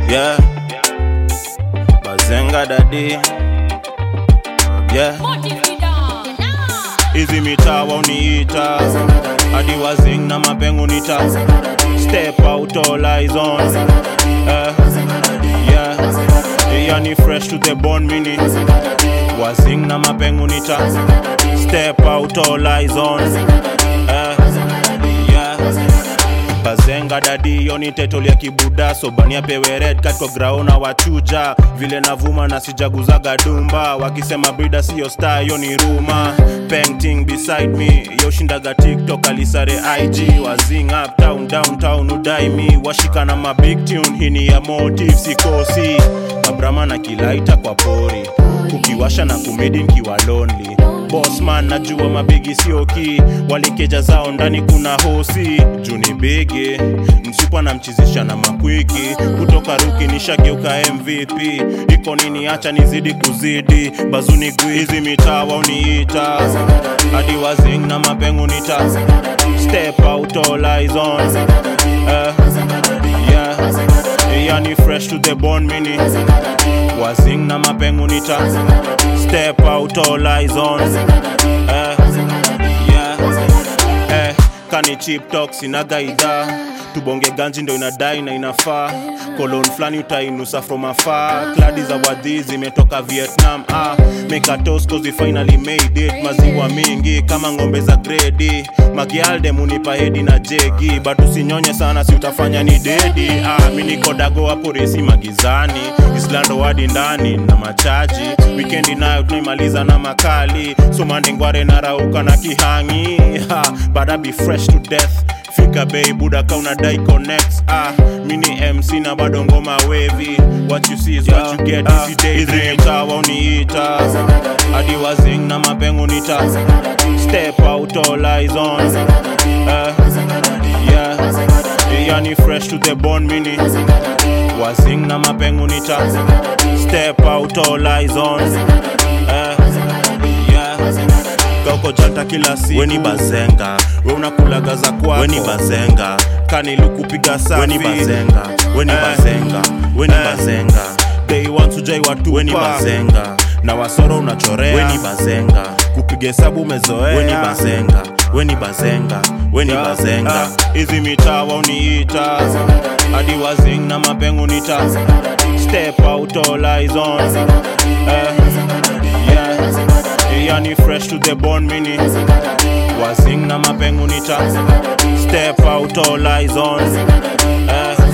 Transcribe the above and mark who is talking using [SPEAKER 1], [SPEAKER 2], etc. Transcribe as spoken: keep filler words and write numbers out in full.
[SPEAKER 1] Yeah, Bazenga daddy. Yeah, hizi mitaa uniita hadi wazing na mapengu nita. Step out, all eyes on. uh, Yeah, yani fresh to the bone mini. Wazing na mapengu nita. Step out, all eyes on. uh, Yeah, Bazenga daddy yoni tetoli ya kibuda. So bania pewe red cat kwa graona wachuja. Vile navuma na sijaguzaga dumba. Wakisema brida siyo star yoni ruma. Painting beside me yoshindaga TikTok alisare I G. Wazing up town downtown udai me. Washika na ma big tune hini ya motive sikosi. Mabrama na kilaita kwa pori. Kukiwasha na kumedi nkiwa lonely. Boss man najua mabigi sioki. Walikeja zao ndani kuna hosi. Juni bigi msupa na mchizisha na makwiki. Kutoka ruki nishageuka M V P. Iko nini acha nizidi kuzidi. Bazuni guizi mitaa uniita hadi wazing na mapengu nita. Step out, all eyes on. uh, Yeah, yani fresh to the bone mini. Wazing na mapengu nita. Step out, all eyes on. uh, Yeah, eh, kani chip talk sinaga ida. Tubonge ganji ndo inadai na inafaa. Cologne flani utainusa from afar. Kladi za wadhi zimetoka Vietnam. ah. Make a toast cause we finally made it. Maziwa mingi kama ngombe za gredi. Magialde munipa hedi na jegi. But usinyonye sana si utafanya ni dedi. ah, Mini kodago hapo resi magizani. Islando wadi ndani na machaji. Weekendi nayo tunaimaliza na makali. So mandengware na rauka na kihangi. ha, But I be fresh to death. Fika bay buda kauna die connects. ah Mini M C na bado ngoma wavy. What you see is yeah, what you get. uh, This day dream tawa uniita hadi wazing na mapengu nita. Step out, all eyes on. uh, Yeah, yani fresh to the bone mini. Wazing na mapengu nita. Step out, all eyes on. uh, Yeah, Kauko janta kila siku. Weni Bazenga we unakulaga za kwako. Weni Bazenga kani lukupiga safi. Weni Bazenga Weni eh, Bazenga Weni eh, Bazenga Day one sujai watu. Weni Bazenga na wasoro unachorea. Weni Bazenga kupige sabu umezoea. Weni Bazenga Weni Bazenga Weni yeah, Bazenga hizi mitaa uniita hadi wazing na mapengu nita. Step out, all eyes on. uh, Yeah, yani fresh to the bone mini. Wazing na mapengu nita. Step out, all eyes on. uh,